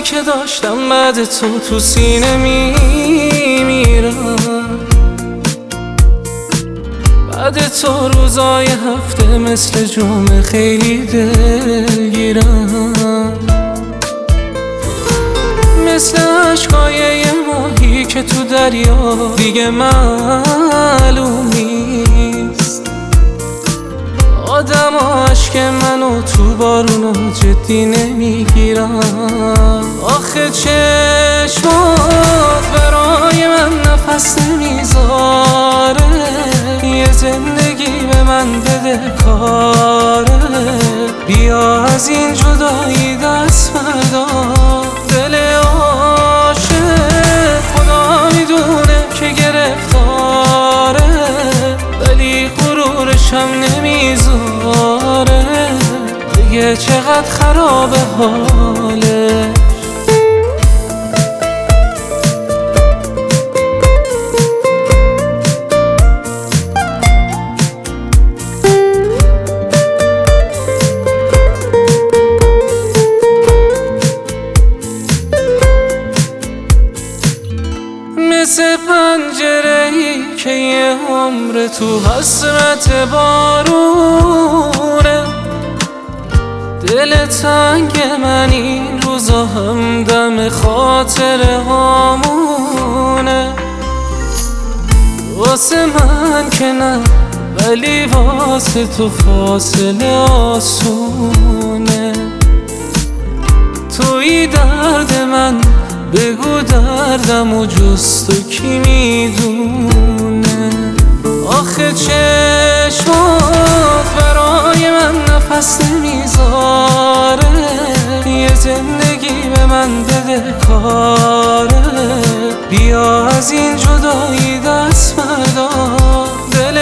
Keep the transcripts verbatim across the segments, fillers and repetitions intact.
عشقایی که داشتم بعد تو تو سینه میمیرم. بعد تو روزای هفته مثل جمعه خیلی دلگیرم، مثل عشقای یه ماهی که تو دریا دیگه معلوم نیست. آدم عشق منو تو بارونا جدی نمیگیرم. آخه چشمات برای من نفس نمیذاره، یه زندگی به من بده کاره. بیا از این جدایی دست بردار، دل عاشق خدا میدونه که گرفتاره، ولی غرورشم نمیذاره بگه چقدر خرابه حاله. مثل پنجره‌ای که یه عمر تو حسرت بارونه، دل تنگ من این روزا همدم خاطره هامونه. واسه من که نه، ولی واسه تو فاصله آسونه. توی درد من بگو دردم و جز تو کی میدونه. آخه چشمات برای من نفس نمیذاره، یه زندگی به من بده کاره. بیا از این جدایی دست بردار، دل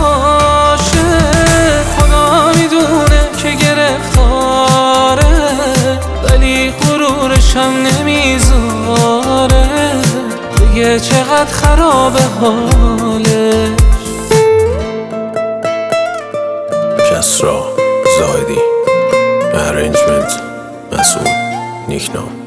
عاشق خدا میدونه که گرفتاره، ولی غرورشم نمیذاره بگه چقدر خرابه حاله. کسرا زاهدی، ارنجمنت مسعود نیکنام.